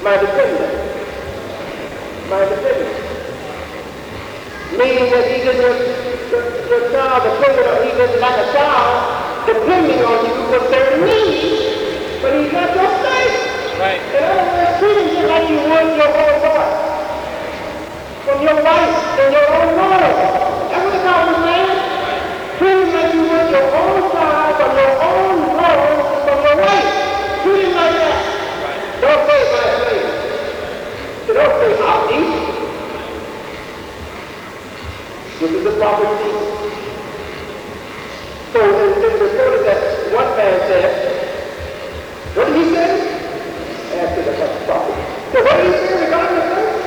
my dependent. My dependent. Meaning that he didn't, your child depended on, he didn't like a child depending on you for certain needs, but he's not your slave. Right. In other words, treating you like you would your own boy. From your wife and your own mother. That's what the Bible is saying. Treat him like you would your own child from your own mother, from your wife. Treat him like that. Don't say my slave. So don't say I'll eat. This is the prophecy. So in the story that one man said, what did he say? After the prophet. So what did he say regarding the son?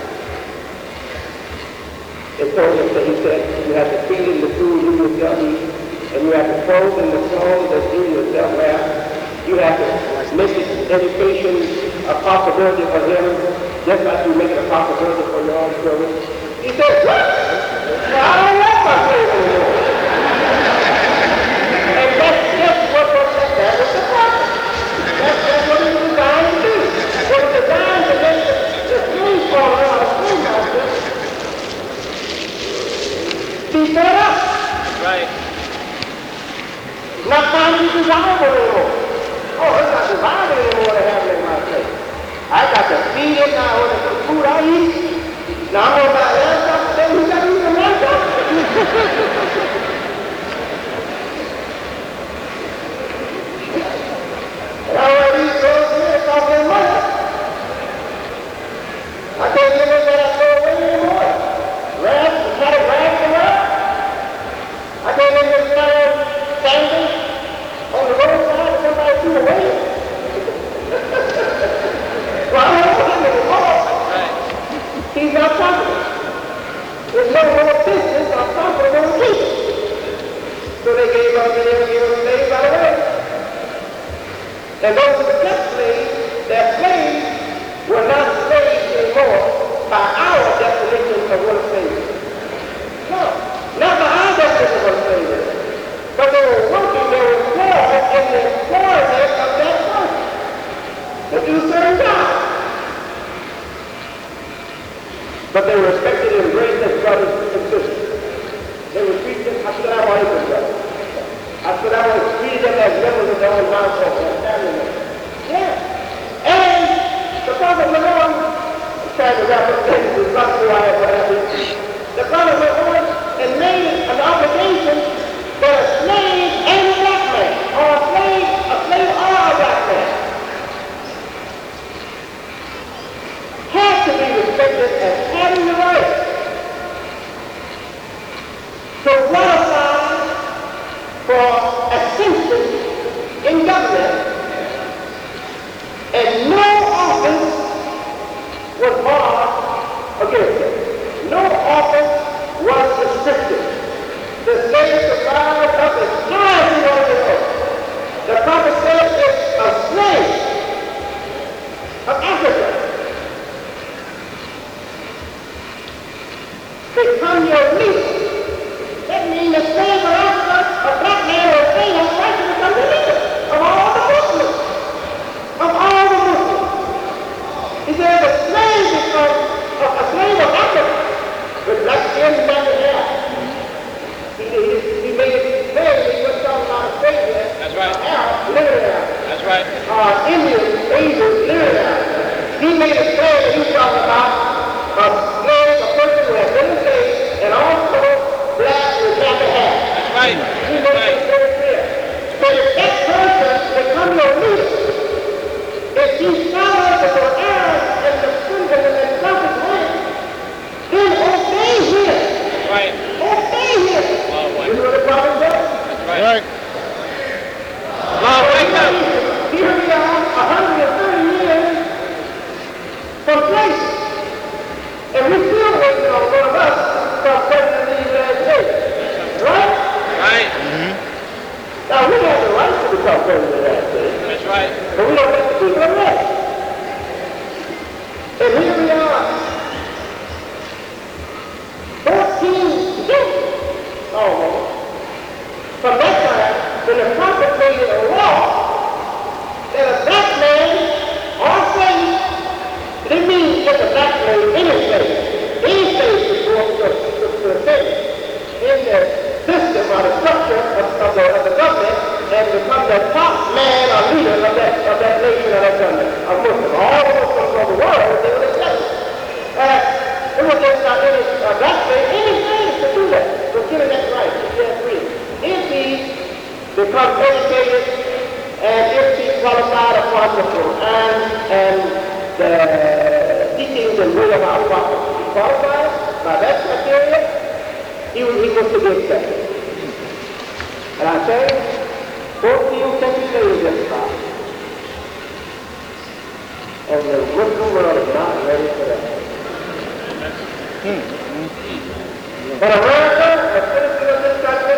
It told him that he said, you have to feed him the food you yourself eat, and you have to clothe him the clothes that you yourself wear. You have to make his education a possibility for him, just like you make it a possibility for your own children. He said, what? Now, I don't like my slave anymore. And that's just what that was the prophet. That's what he was designed to do. He was designed to make the slave fall out of slave master be set up. Right. Not finding desirable anymore. Oh, it's not desirable anymore to have it in my place. I got to feed it now with the food I eat. Now I'm going to buy laptop, then you got to use a laptop. And I already told you it's all their money. I can't give it that I throw away anymore. Rag, try to rag them up. I can't even get standing on the roadside and somebody threw away. Well, I don't know him anymore. He's not confident. There's no more business or confident on people. So they gave up and they gave slaves by the way. And those who were kept slaves, their slaves were not slaves anymore by our definition of what a slave is. No, not by our definition of what a slave is. But they were working, they were employed in the employment of that person to do certain jobs. But they were expected to embrace their brothers and sisters. They were treated them, I said I want to brother. I said I want to treat them as members of their own household, their family members. Yeah. And the prophet went on, I'm trying to wrap up things, it's not who I am, what have you. The prophet went on and made an obligation that a slave and a black man, or a slave or a black man, had to be respected as having the right to qualify for ascension in government, and no office was barred against it. No office was restricted. The slave survived up as high as he wanted to go. The prophet said if a slave of Africa become your leader, that means the slave of Africa, a black man or a slave has the right to become the leader of all the Muslims. Of all the Muslims. He said if a slave becomes a slave of Africa with black skin and black hair, he made it clear that he wasn't talking about a slave there. That's right. Arab, living there. That's right. Indian, Asian, living there. He made it clear that he was talking about a slave, a person who had been enslaved, and also black with black hair. That's right. He made it very clear. So if that person become your leader, if he follows the Quran and the Sunnah and the Prophet's way, then obey him. Right. Obey him. Oh, you know what the Prophet does? That's right. Here we are, 130 years from place. And we're still waiting on one of us from President of the United States. Right? Right. Now, we have the right to become President of the United States. That's right. But we don't let the people elect. And here we are, 14 years almost. From that time, when the prophet made it a law that a black man or slave becomes the top man or leader of that nation or that country, of Muslims. All the Muslims of the world, they would accept it. It was just not any black man, any man to do that, was given that right to be that free. If he becomes educated and if he qualified upon the Quran and the teachings and way of our prophet, he qualified by that criteria, he was to be accepted. And I say, 14 centuries later just about. And the Muslim world is not ready for that. But America, a citizen of this country,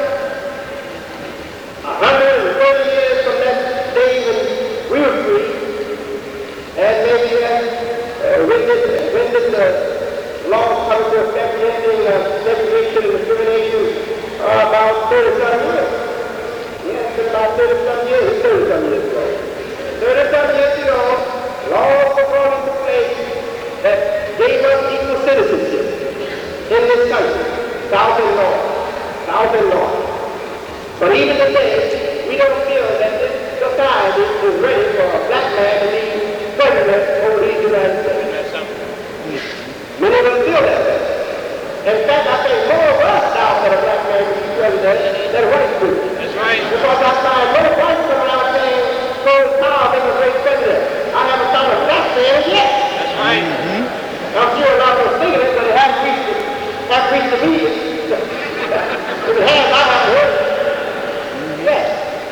130 years from that day when we were free, and maybe when did the law come to effect, ending segregation and discrimination, about 30-some years. Yes, about 30-some years, 30-some years ago. 30-some years ago, laws were brought into place that gave us equal citizenship in this country, South and North, South and North. But even today, we don't feel that this society is ready for a black man to be president over these United States. Many of us feel that way. In fact, I think more of us now for a black man to be president than white people. That's right. Because I find more whites coming out saying, so proud they were great president. I haven't found a black man yet. That's right. I'm sure a lot of us thinking it, but it hasn't reached the media. If it has, I haven't heard it. Yes.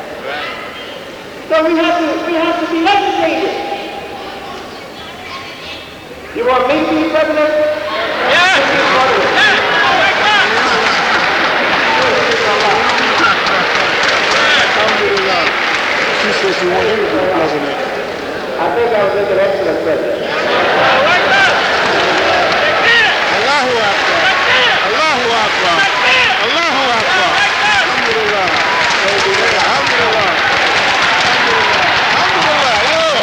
So we have to be educated. You want me to be president? Yes. Yes. Wake up. She said she wanted him to be president. I think I was an excellent president. Wake up. Allahu Akbar. Allahu Akbar. Allahu Akbar. Alhamdulillah. Alhamdulillah. Alhamdulillah.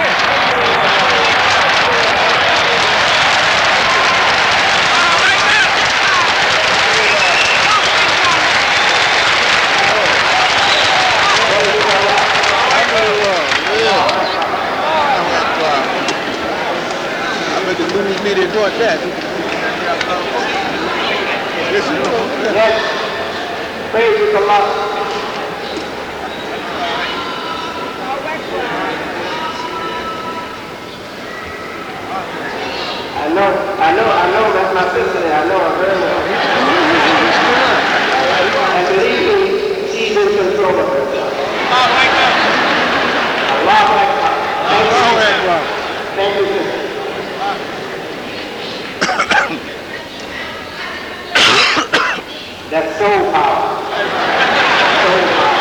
I bet the news media thought that. Yes. Praise Allah. I know that's my sister there. I know her very well. And believe me, she's in control of herself. Allahu Akbar. Allahu Akbar. Thank you, sister. That's soul power. Soul power.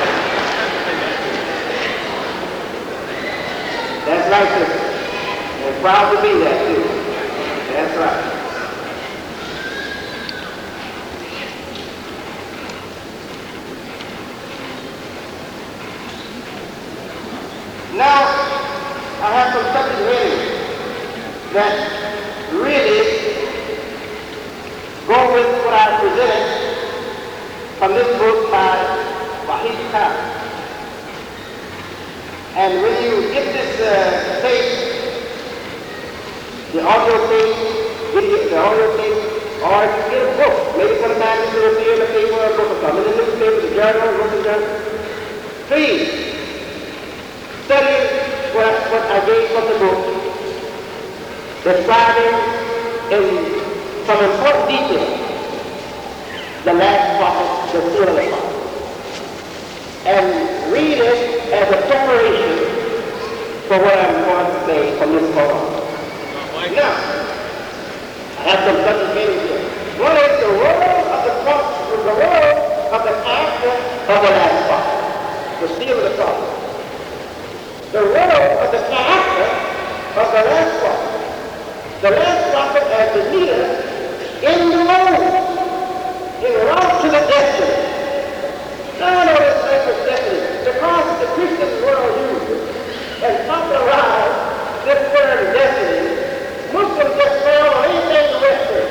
That's right, sister. And proud to be that, too. That's right. Now, I have some subject headings that really go with what I presented from this book by Wahid Khan. And when you get this tape, the audio tape, or if you get a book, maybe sometimes you will see in the paper or a book or something, in the newspaper, the journal, please study what I gave from the book, describing in some important detail the last prophet, the seal of the prophet, and read it as a preparation for what I'm going to say from this point on. Now, I have some subject headings here. One is the role of the prophet, the role of the character of the last prophet, the seal of the prophet. The role of the character of the last prophet. The last prophet as the leader in the road, in route to the destiny. Now I know this type of destiny because the Christian world uses and popularized this word destiny. Muslims just fell on anything Western.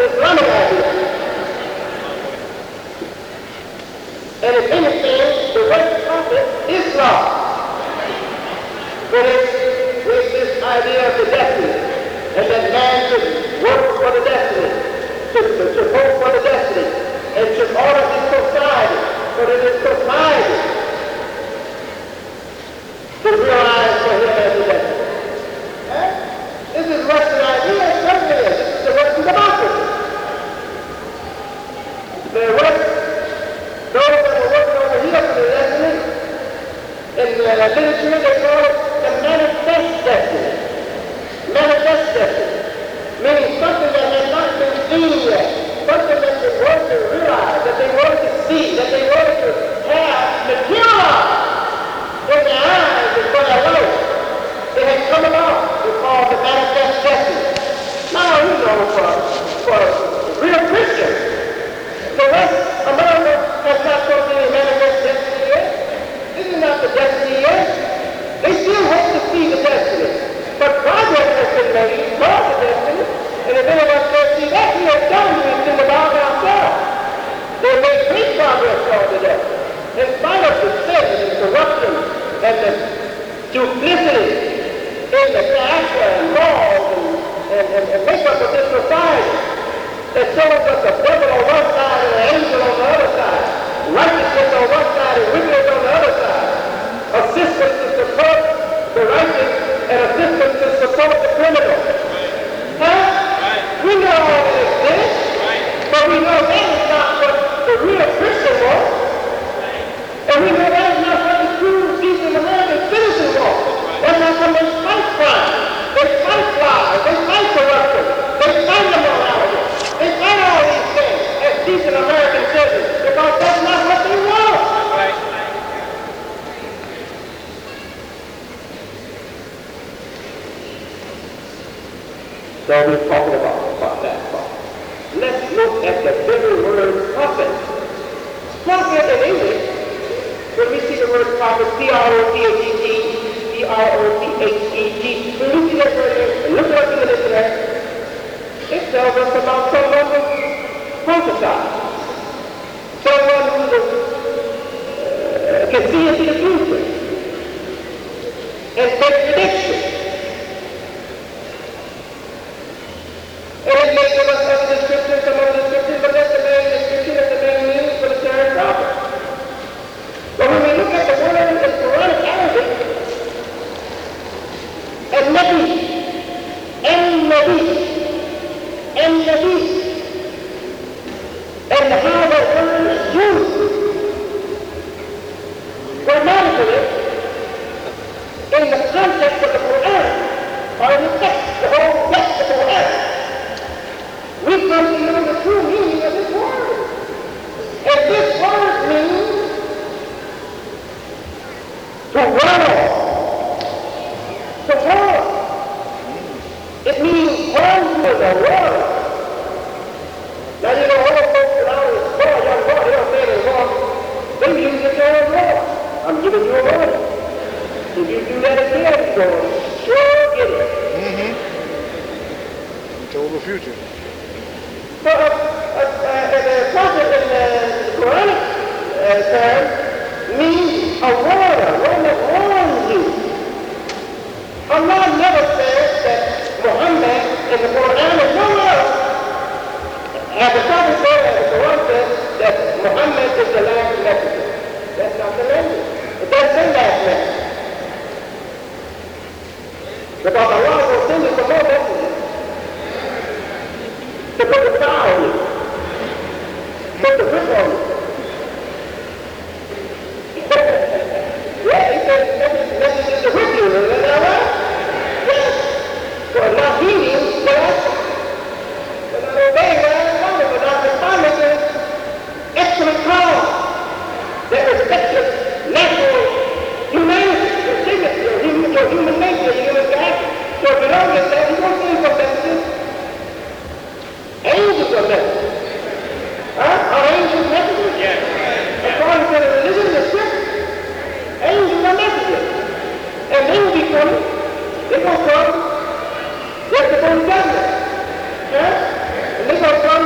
Islamic idea. And if anything, the word prophet is law. But it's with this idea of the destiny, and that man should work for the destiny, should hope for the destiny, and should order his society, but it is society to realize for him as the destiny. This is Western idea, it certainly is. This is the Western democracy. The West, those that were working over here for the destiny, in the literature they call it the manifest destiny. Manifest destiny. Meaning something that had not been seen yet. Something that they wanted to realize, that they wanted to see, that they wanted to have materialized in their eyes and for their life. It had come about. It's called the manifest destiny. Now, you know, for real Christians, the West America has not told any manifest destiny yet. This is not the destiny yet. They still hope to see the destiny. But progress has been made toward the destiny. And if any of us can't see that, we have done anything about ourselves. They made great progress toward the destiny. In spite of the sin and the corruption and the duplicity in the character and laws and makeup of this society that shows us a devil on one side and an angel on the other side, righteousness on one side and wickedness on the other side, assistance to support the righteous and assistance to support the criminal. Huh? We know all that exists, but we know that is not what the real Christian was, and we know that is not what the true decent American citizen was. That's how come they fight crime, they fight lies, they fight corruption, they fight immorality, they fight all these things as decent American citizens, because that's not what they want. So we're talking about that part. Let's look at the very word prophet. Prophet in English, when we see the word prophet, P-R-O-P-H-E-T, P-R-O-P-H-E-T, when we see that word, look it up in the dictionary, it tells us about someone who prophesies, someone who can see into the future and make predictions. And it may give us other descriptions, some other descriptions, but that's the main description, that's the main meaning for the term prophet. But when we look at the word in Quranic Arabic, and Nabi, and how the word is used grammatically in the context of the Quran, or in the text, the whole text of the Quran, we come to know the true meaning of this word. And this word means to war. To war. It means one with a war. Now you know all folks that always war, young boy, they don't say they war. They use it as war. I'm giving you a warning. If you do that again, you're going to sure get it. Until the future. So the prophet in the Quranic term means a warner, one that warns you. Allah never says that Muhammad in the Quran is nowhere else. As the prophet said, as the Quran says, that Muhammad is the last messenger. That's not the language. It doesn't say last messenger. Because Allah will send you some more messages. To put the star on you. Put the whip on you. Yeah, he said, messages to whip you. Isn't that right? Yes. For not heeding what I say. For not obeying what I say. For not responding to excellent cause that respects your natural humanity, your dignity, your human nature, your human character. So if you don't get that, you're going to see some messages. Angels are messengers. Are angels messengers? Yes. According to the religion, the script, angels are messengers. And they will be coming. They're going to come just to bring judgment. And they're going to come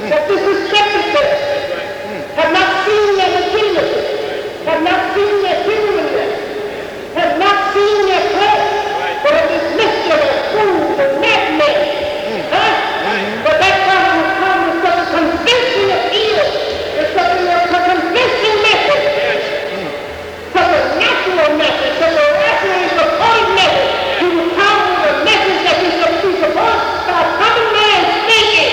that disrespected them, have not seen their legitimacy, have not seen their genuineness, have not seen their place, but of this mixture of fools and madmen. But that time will come with such a convincing appeal, with such a convincing message, such a natural message, such a rationally supported message. He will come with a message that is to be supported by a common man speaking.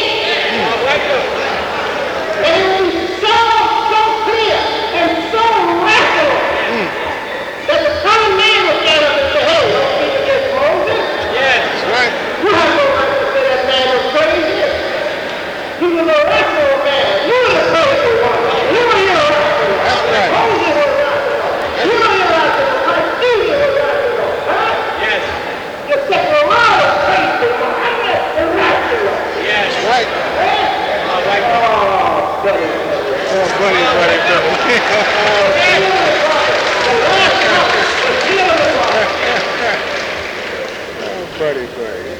And it will be so clear and so rational that the common man will stand up and say, hey, don't speak against Moses. Yes. Right. You have no right to say that man was crazy. He was a rational man. You were the crazy one. You were irrational. That's right. Moses was rational. You were irrational. Confucius was rational. Huh? Yes. You set the world of crazy. Muhammad irrational. Yes. Right. Oh, right. Oh, buddy. Oh, buddy. The last prophet was still the prophet. Oh, buddy.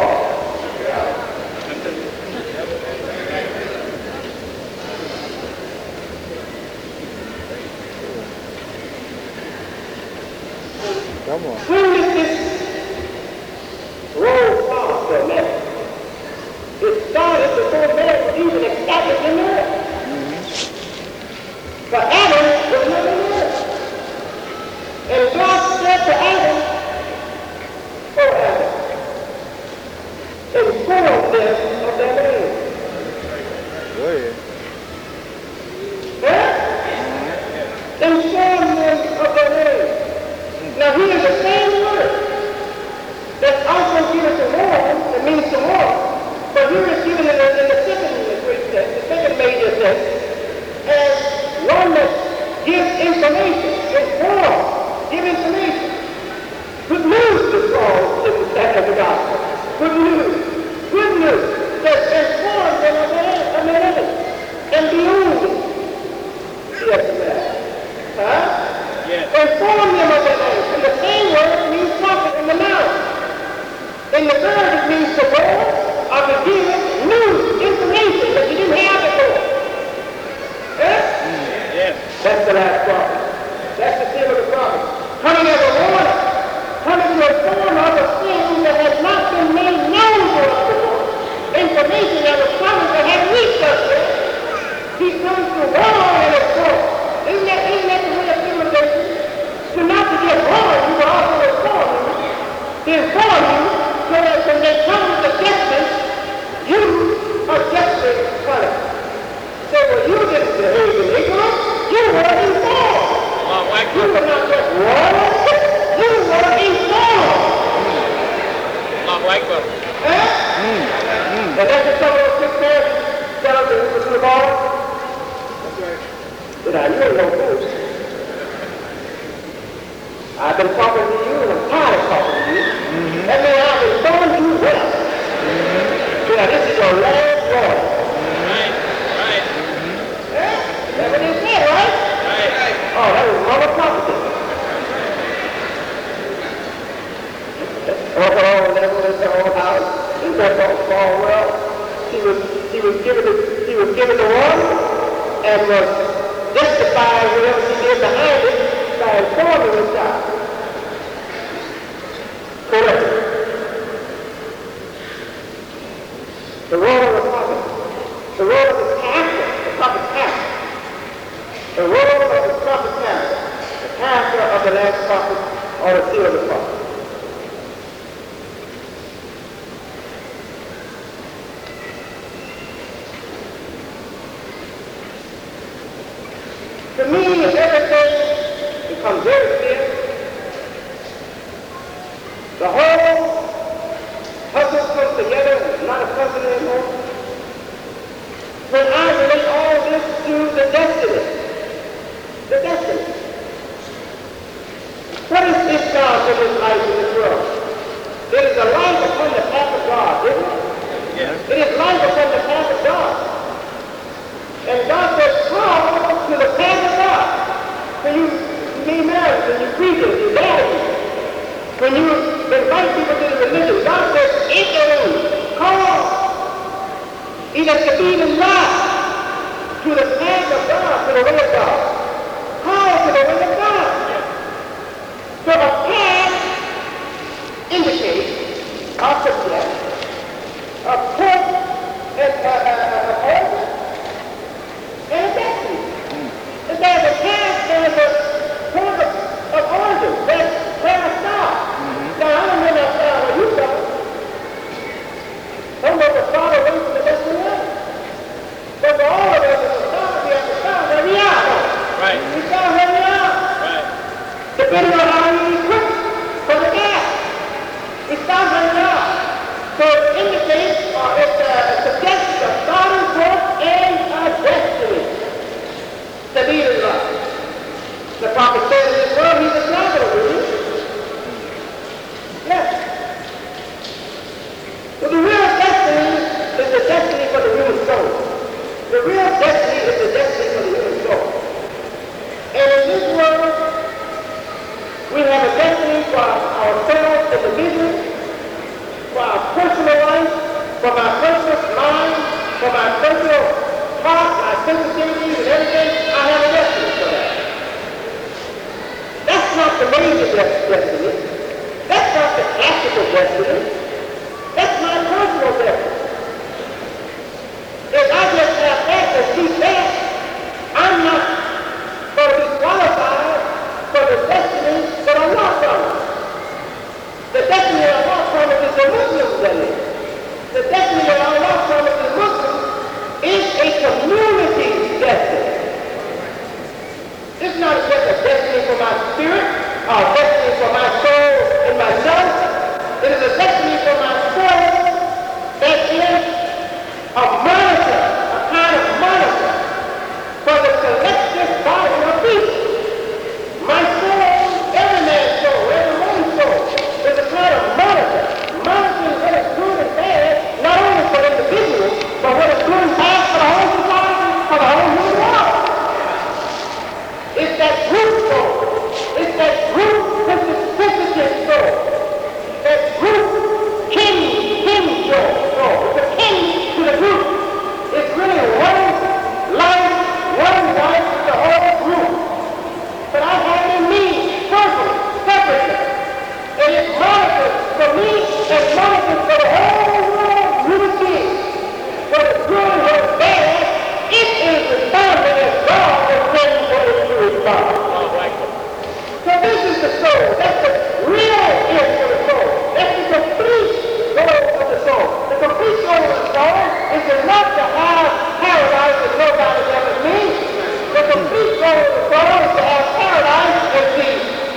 Come on. When did this roll start for man? It started before man was even established in the earth. But Adam was never there. And God said to Adam, "Oh Adam, inform them of their name." Go ahead. Huh? Inform them of their name. Now here's the same word that's also given to warn, it means to warn, but here it's given in the second Greek text, the second major text, as one that gives information, inform, give information. Good news is called in the text of the gospel. Good news. Good news that informs them of their enemies and be only. Yes, ma'am. Huh? Yes. Inform them of their name. And the same word means prophet in the mouth. In the third it means to warn or to give news, information that you didn't have before. Yes? Yes. That's the last prophet. That's the seal of the prophet. Coming as a warner. Coming to inform of a thing that has not been made known to us before. Information that was promised that had reached us yet. He comes to warn and inform. Isn't that the way of civilization? To not to just warn you, but also inform you. To inform you so that when they come to judgment, you are justly punished. So when you didn't behave in ignorance, you were informed. Oh, right. You were not just warned, you were informed. Oh, right, brother. And that's the some of those six marriages that are to the ball. Now, you ain't no fool. I've been talking to you and I'm tired of talking to you. That means I've informed you well. Now, this is your last warning. Right. Right. That's what they said, right? Right. Oh, that was mother prophecy. Oh, that was the old house. In that small world. She was given the warning and was justifying whatever she did behind it by informing the child. Correct. The role of the prophet, the role of the pastor, the prophet's pastor, the role of the prophet's pastor, the pastor of the last prophet or the seal of the prophet. To me, everything becomes very clear. The whole puzzle comes together, it's not a puzzle anymore. When I relate all this to the destiny. The destiny. What is this God for this life in this world? It is a life upon the path of God, isn't it? Yes. It is life upon the path of God. And God says, call to the path of God. When you be married, when you preach it, you value. When you invite people to the religion, God says, call. إلى سبيل الله, to the path of God, to the will of God. Call to the will of God. So a path indicates or suggests a course and order and a destiny. And there's a path, there's a point of order. There's where I start. Now I don't know where you go. Some of us start away from the destination. But for all of us, at the start, we have to start where we are. Right. We start where we are. Right. Depending on how you equip for the gas. We start where we are. So it indicates, or it suggests a starting point and a destiny. Sabilillah. The prophet said in this world, he's a traveler, really. Yes. So the real destiny is the destiny for the human soul. The real destiny is the destiny for the human soul. And in this world, we have a destiny for ourselves individually, for our personal life, for my personal mind, for my personal heart, my sensitivities and everything. I have a destiny for that. That's not the major destiny. That's not the classical destiny. That's my personal destiny. If I just have that and keep that, I'm not going to be qualified for the destiny that I want from it. The destiny that I want from it is the Muslims, that is. The destiny that I want from it is Muslims is a community destiny. It's not just a destiny for my spirit or a destiny for my soul and myself. It is a destiny for my soul that is a monitor, a kind of monitor for the collective body of people. My soul, every man's soul, every woman's soul, is a kind of monitor. Monitoring what is good and bad, not only for individuals, but what is good and bad for the whole society, for the whole human world. It's that group soul. It's that group sensitive soul. That group kin soul. It's a kin to the group. It's really one life, one life to the whole group. But I have in me personally, separately. And it monitors for me and monitors for the whole world human beings. Whether good or bad, it is responding as God has said what it is to respond. So this is the soul. That's the real end for the soul. That's the complete goal of the soul. The complete goal of the soul is not to have paradise that nobody ever means. The complete goal of the soul is to have paradise and be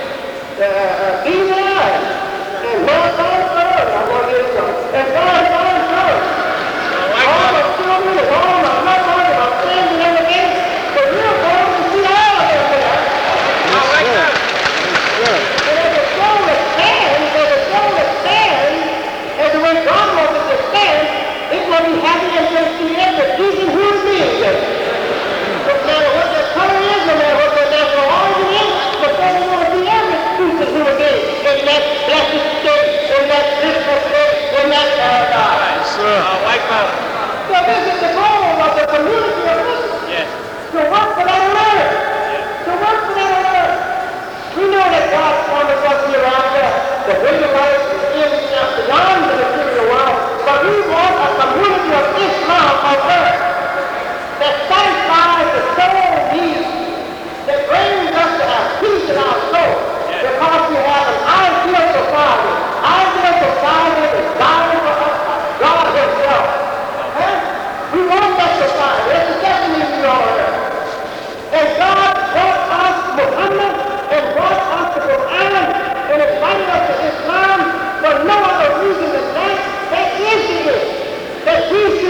there and God's on earth. I'm going to get it done. And God's on earth. All my children and all my loved ones and my friends and everything. The real goal is to see all of them there. I like that. And as a soul that stands, as the way God wants it to stand, it's going to be happy and going to see every decent human being there. No matter what their color is, no matter what their national origin is, but they're going to see every decent human being in that blessed state, in that blissful state, in that paradise. Like that. So this is the goal of the community of Muslims. Yes. To work for that on earth. To work for that on earth. We know that God promised us hereafter the greater life is beyond the material world, but we want a community of Islam on earth that satisfies the soul needs, that brings us to have peace in our soul, because we have an ideal society. Ideal society is dying for us by God Himself. We want that society. That's the destiny we on earth. And God brought us Muhammad and brought us the Quran and invited us to Islam for no other reason than that is the end. That we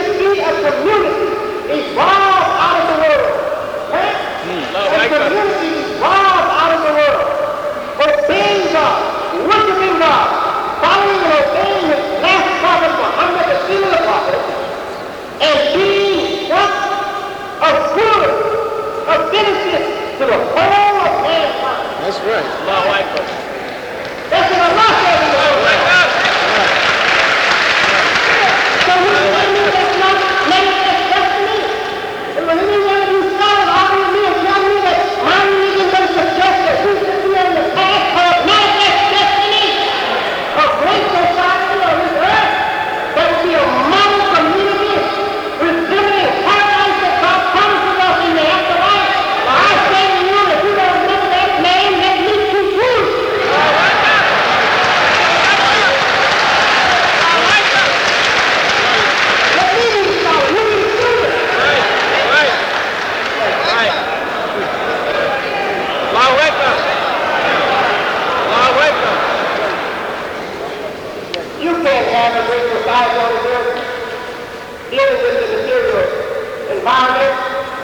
dealing with the material environment,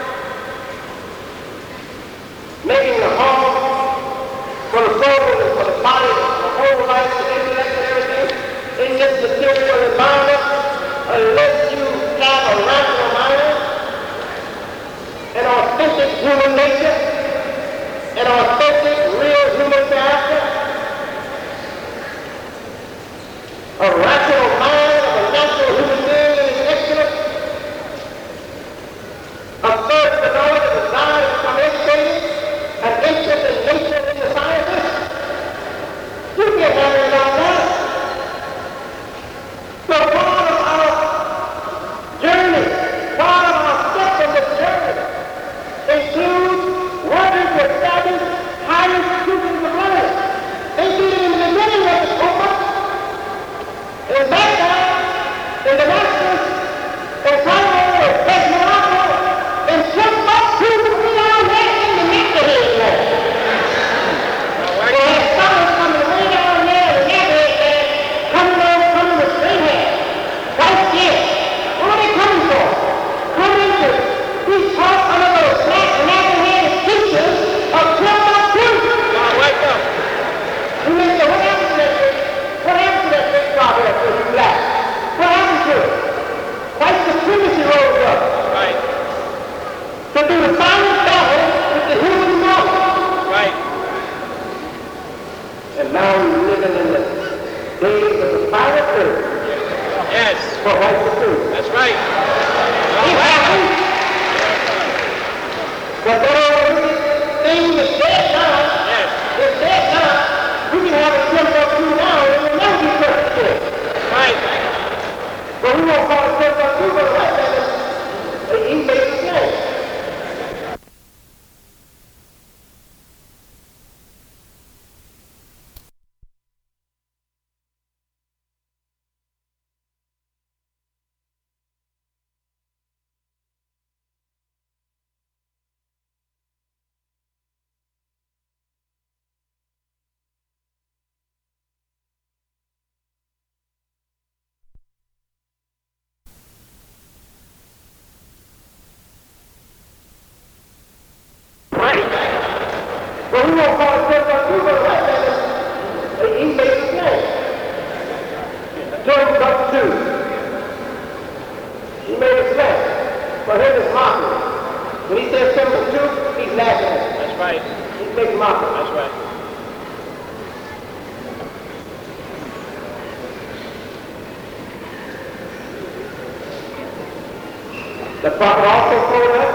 making the home for the soul and for the body, the whole life, the intellect and everything in this material environment, unless you have a rational mind, an authentic human nature, an authentic, real human character, a rational mind of a natural human being in his excellence, a thirst for knowledge, a desire to become educated, an interest in nature in the sciences. You can't have it all that. So part of our journey, part of our steps on this journey includes working to establish higher institutions of learning, including in the beginning of the movement, in Baghdad, in Damascus, in Cairo, in Morocco, in Timbuktu, we are there in the midst of it now. We have scholars coming way down there, the neighborhood there, coming with straight hair, white skin. What are they coming for? Coming to be taught under those black, nappy-headed teachers of Timbuktu. Now wake up. You may say, what happened to that thing? What happened to that big father that was black? What happened to it? White supremacy rose up Right. to do the final battle with the human mind. Right. And now we're living in the days of the final third Yes. for white supremacy. That's right. It happened. But that old thing is dead now. Yes. It's dead now. We can have it Timbuktu now and it will never be perfect. Right. But we won't call it Timbuktu, but the white man, he made the name. But we won't call it Timbuktu, but the white man, he made the name. Timbuktu. He made a slang. For him it's mockery. When he says Timbuktu, he's laughing at it. That's right. He's making mockery. That's right. The prophet also told us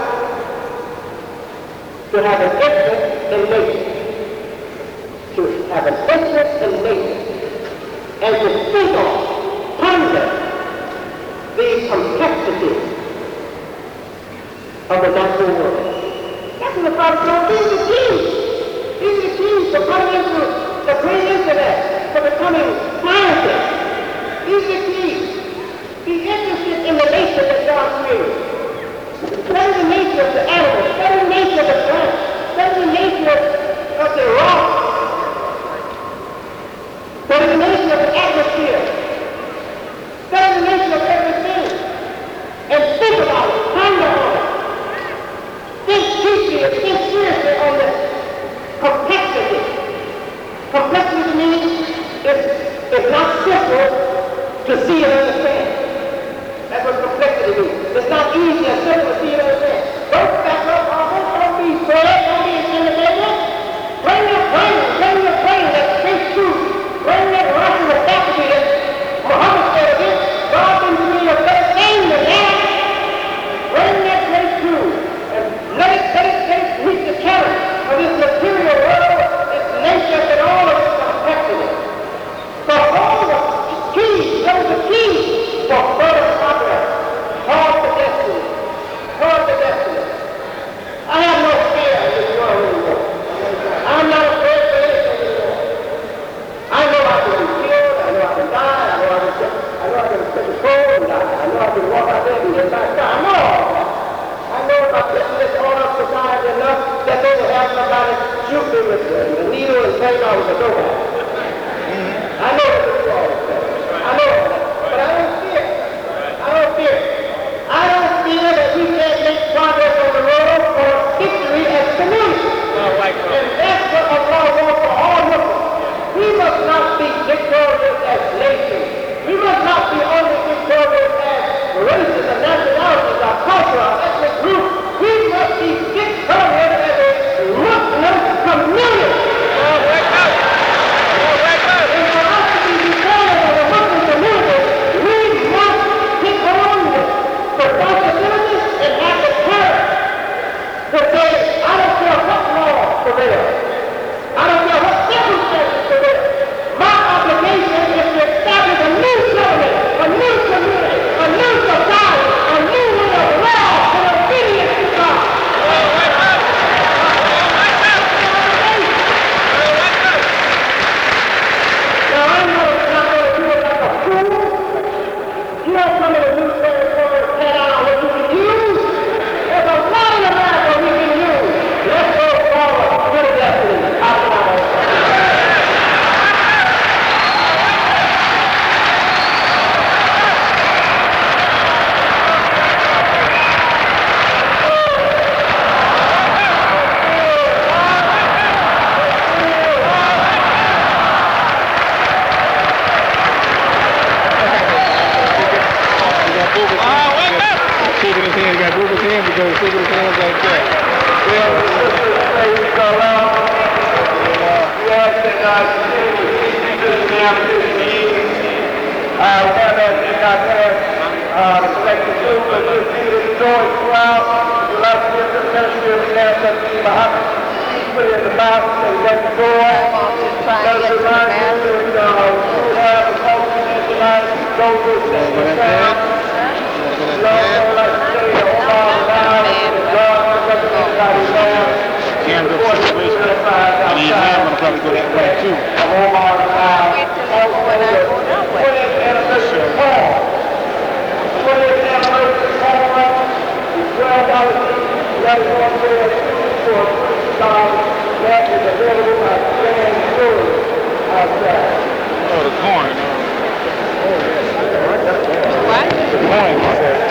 to have an interest in nature. To have an interest in nature. And to think on, ponder the complexities of the natural world. That's what the prophet told. These are the keys. These are the keys for coming into the great intellect, for becoming scientists. These are the keys. Be interested in the nature that God created. Study the nature of the animals, study the nature of the plants, study the nature of the rocks, study the nature of the atmosphere, study the nature of everything, and think about it, ponder on it. Think deeply and think seriously on the complexity. Complexity means it's not simple to see and understand. That's what complexity means. It's not easy and simple to see and understand. Don't back up, don't be afraid, don't be intimidated. Bring your brain that think truth. Bring that rational faculty that Muhammad said again. God didn't give you a better thing than that. Bring that great truth and let it meet the challenge of this material world, its nature and all of its complexity. So all the keys, those are keys for further progress. Hard to destiny. I have no fear in this world anymore. I'm not afraid for anything anymore. I know I can be killed, I know I can die, I know I can take a cold and die. I know I can walk out there and get back down. I know all that. I know if I put this on up society enough that they will have somebody shoot me with the needle and $10 a go back. I know this is all that. I know all that. But I don't fear. also our ethnic group, we must be victorious as a Muslim community. Wake up! Wake up! And for us to be victorious as a Muslim community, we must take on the responsibility and have the courage to say, I don't care what law prevails. I don't care what circumstances prevail. My obligation is to establish a new government, a new community, a new society, a new way of life and obedience to God. Wake up! Wake up! Wake up! Now, I'm not going to do it like a fool. You don't come in a new territory to pat out what you can use. There's a lot in America we can use. Let's go forward to the destiny. Wake up! Shaking his hand, you got to move his hand because he's shaking his hands like that. Camden situation. And his hand will probably go that way too. Oh, the coin. What? The coin, he said.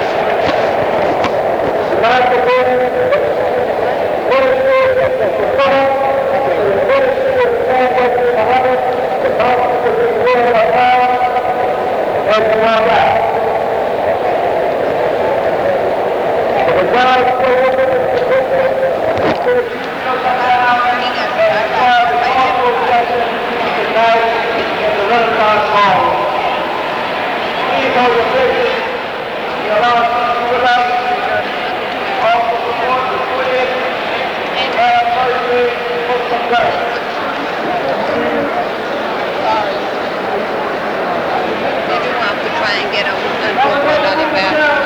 Maybe we'll have to try and get a another battle.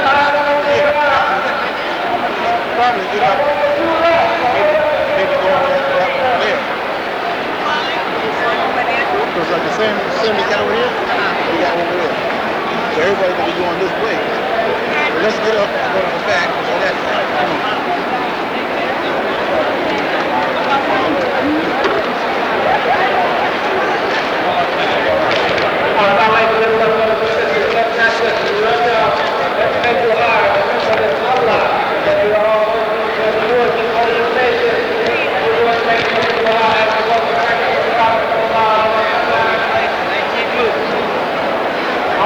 Probably get up. Maybe go on there. Because like the same we got over here, we got over there. So everybody gonna be going this way. But let's get up and go to the back. So that's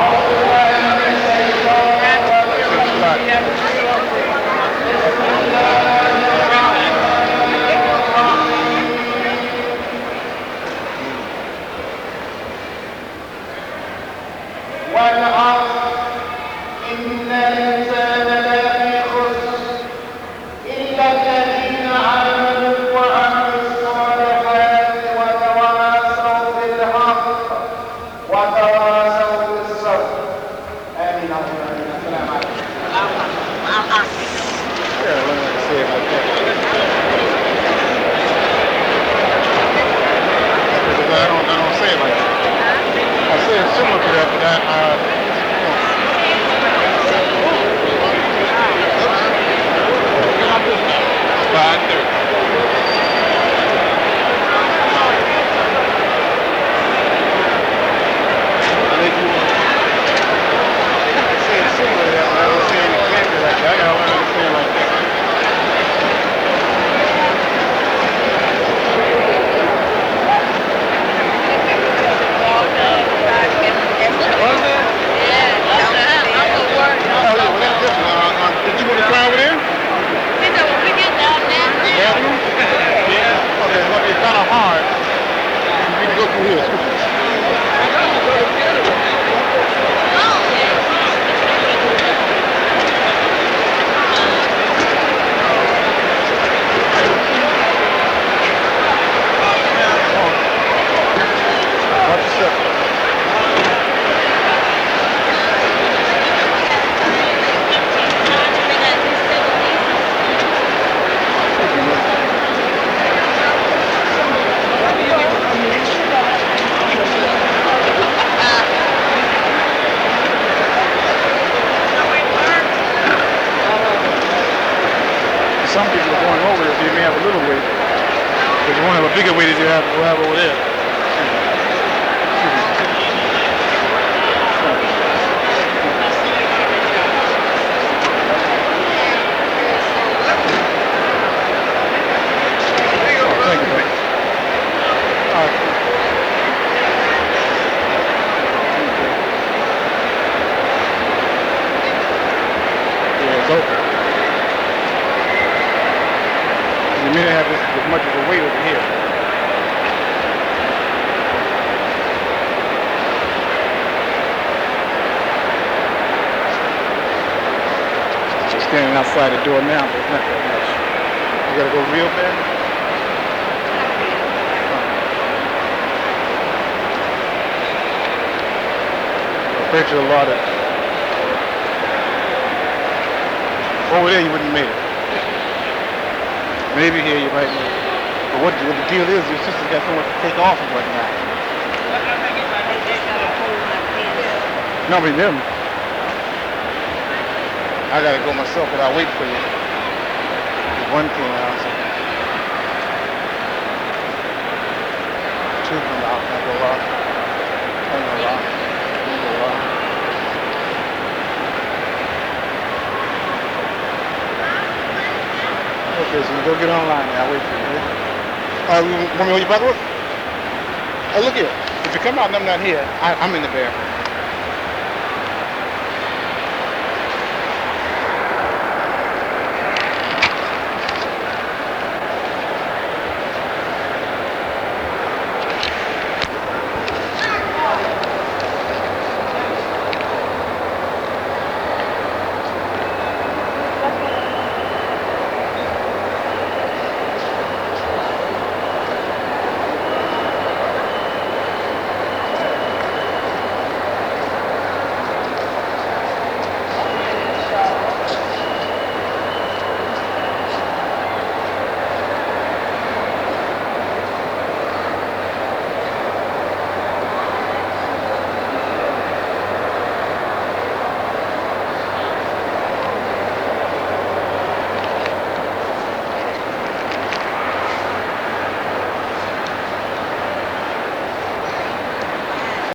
All some people are going over there, so you may have a little weight. But you won't have a bigger weight as you have over there. Thank you, buddy. All right. Yeah, it's open. You may not have as much of a weight over here. Just standing outside the door now, but it's not that much. You gotta go real bad? I bet you a lot of... Over there you wouldn't have made it. Maybe here you might make it. But what the deal is, your sister's got so much to take off and whatnot. No, but them. I gotta go myself, but I'll wait for you. There's one thing out. Two come out, I go out. I go out. I go out. Okay, so you go get online now. I'll wait for you. You want me to hold your back up? Oh, look here. If you come out and I'm not here, I'm in the bathroom.